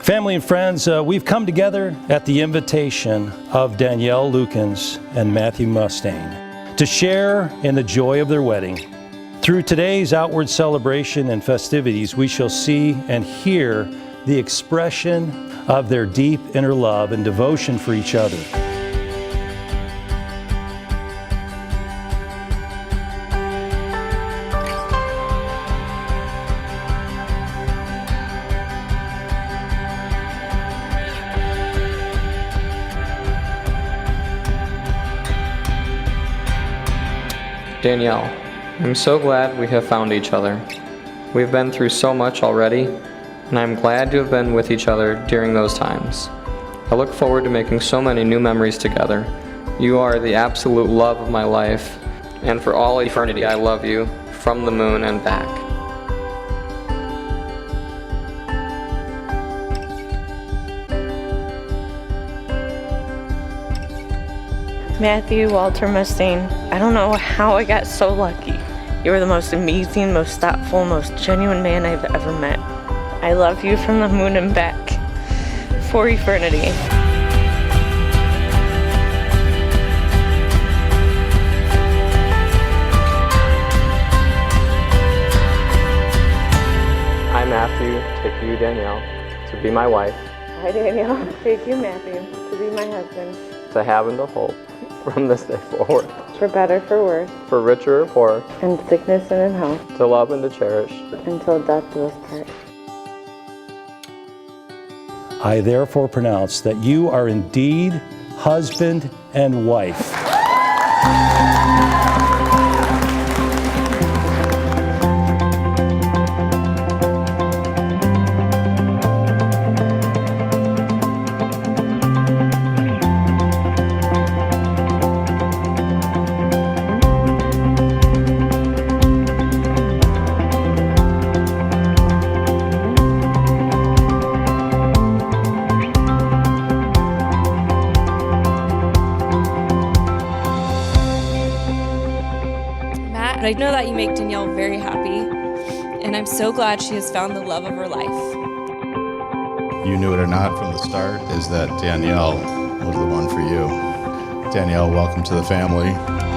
Family and friends, we've come together at the invitation of Danielle Lukens and Matthew Mustaine to share in the joy of their wedding. Through today's outward celebration and festivities, we shall see and hear the expression of their deep inner love and devotion for each other. Danielle, I'm so glad we have found each other. We've been through so much already, and I'm glad to have been with each other during those times. I look forward to making so many new memories together. You are the absolute love of my life, and for all eternity I love you, from the moon and back. Matthew Walter Mustaine, I don't know how I got so lucky. You are the most amazing, most thoughtful, most genuine man I've ever met. I love you from the moon and back, for eternity. I, Matthew, take you, Danielle, to be my wife, Hi, Danielle. Take you, Matthew, to be my husband. to have and to hope, from this day forward, For better, for worse, for richer or poorer, in sickness and in health, to love and to cherish. until death do us part. I therefore pronounce that you are indeed husband and wife. Matt, I know that you make Danielle very happy, and I'm so glad she has found the love of her life. You knew it or not from the start, is that Danielle was the one for you. Danielle, welcome to the family.